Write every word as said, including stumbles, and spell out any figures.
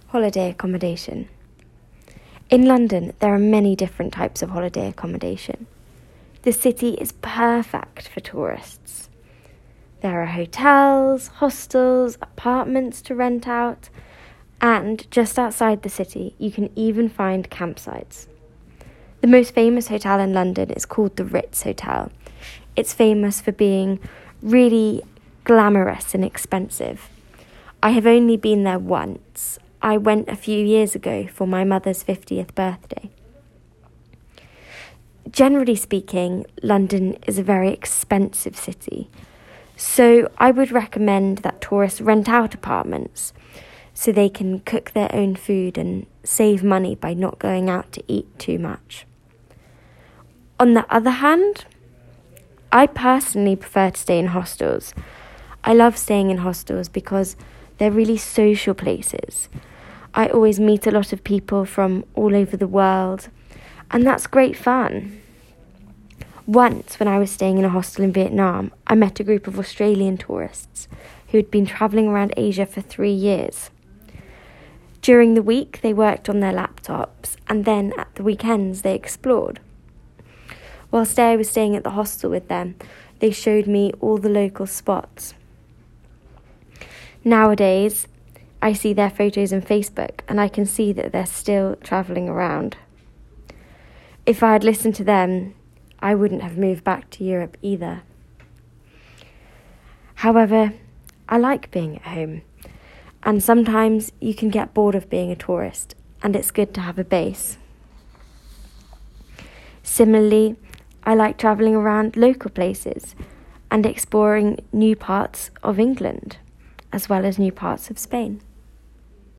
Holiday accommodation. In London, there are many different types of holiday accommodation. The city is perfect for tourists. There are hotels, hostels, apartments to rent out, and just outside the city, you can even find campsites. The most famous hotel in London is called the Ritz Hotel. It's famous for being really glamorous and expensive. I have only been there once. I went a few years ago for my mother's fiftieth birthday. Generally speaking, London is a very expensive city, so I would recommend that tourists rent out apartments so they can cook their own food and save money by not going out to eat too much. On the other hand, I personally prefer to stay in hostels. I love staying in hostels because they're really social places. I always meet a lot of people from all over the world, and that's great fun. Once, when I was staying in a hostel in Vietnam, I met a group of Australian tourists who had been travelling around Asia for three years. During the week, they worked on their laptops, and then at the weekends, they explored. Whilst I was staying at the hostel with them, they showed me all the local spots. Nowadays, I see their photos on Facebook and I can see that they're still travelling around. If I had listened to them, I wouldn't have moved back to Europe either. However, I like being at home, and sometimes you can get bored of being a tourist, and it's good to have a base. Similarly, I like travelling around local places and exploring new parts of England, as well as new parts of Spain.